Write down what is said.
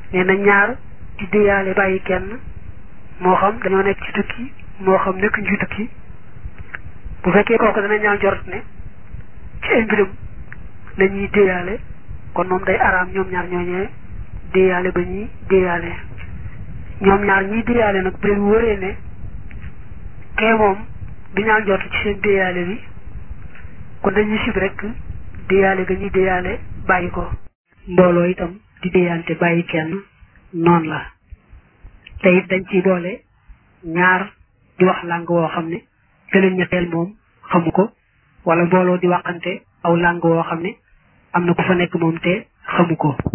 nee na ñaar di déyaale bàyyi kenn moo xam dañoo nekk ci tukki moo xam nekkuñ ci tukki bu fekkee kooku dana ñaaw njort ne ci ay mbiram la ñuy déyaale kon moom day araam ñoom ñaar ñooñee déyaale ba ñuy déyaale ñoom ñaar ñiy déyaale nag bu leen wóoree ne kee moom du ñaaw njort ci seen déyaale bi kon dañuy sib rek déyaale ga ñuy déyaale bàyyi ko. mbooloo itam di déyante bàyyi kenn noonu la te it dañ ciy boole ñaar di wax làng woo xam ne keneen ñetteel moom xamu ko wala mbooloo di waxante aw làng woo xam ne am na ku fa nekk moom te xamu ko.